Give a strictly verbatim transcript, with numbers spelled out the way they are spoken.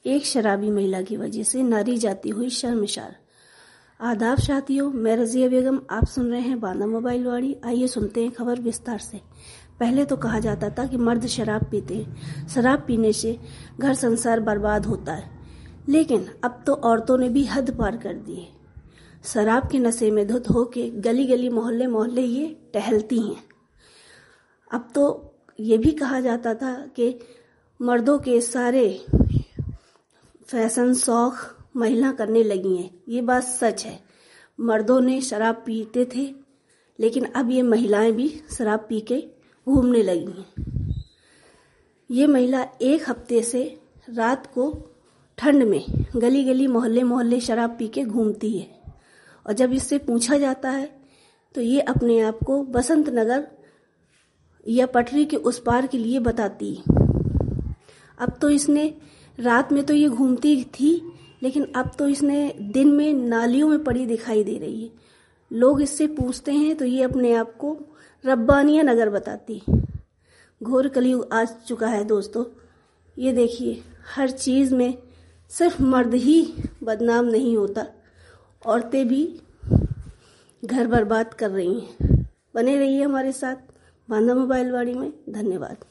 एक शराबी महिला की वजह से नारी जाति हुई शर्मसार। आदाब साथियों, मैं रजिया बेगम, आप सुन रहे हैं बांदा मोबाइल वाणी। आइए सुनते हैं खबर विस्तार से। पहले तो कहा जाता था कि मर्द शराब पीते हैं, शराब पीने से घर संसार बर्बाद होता है, लेकिन अब तो औरतों ने भी हद पार कर दी है। शराब के नशे में धुत होके गली गली मोहल्ले मोहल्ले ये टहलती हैं। अब तो ये भी कहा जाता था कि मर्दों के सारे फैशन शौक महिला करने लगी हैं। ये बात सच है। मर्दों ने शराब पीते थे, लेकिन अब ये महिलाएं भी शराब पी के घूमने लगी हैं। ये महिला एक हफ्ते से रात को ठंड में गली गली मोहल्ले मोहल्ले शराब पी के घूमती है, और जब इससे पूछा जाता है तो ये अपने आप को बसंत नगर या पटरी के उस पार के लिए बताती है। अब तो इसने रात में तो ये घूमती थी, लेकिन अब तो इसने दिन में नालियों में पड़ी दिखाई दे रही है। लोग इससे पूछते हैं तो ये अपने आप को रब्बानिया नगर बताती। घोर कलयुग आ चुका है दोस्तों। ये देखिए, हर चीज़ में सिर्फ मर्द ही बदनाम नहीं होता, औरतें भी घर बर्बाद कर रही हैं। बने रहिए हमारे साथ बांदा मोबाइल वाणी में। धन्यवाद।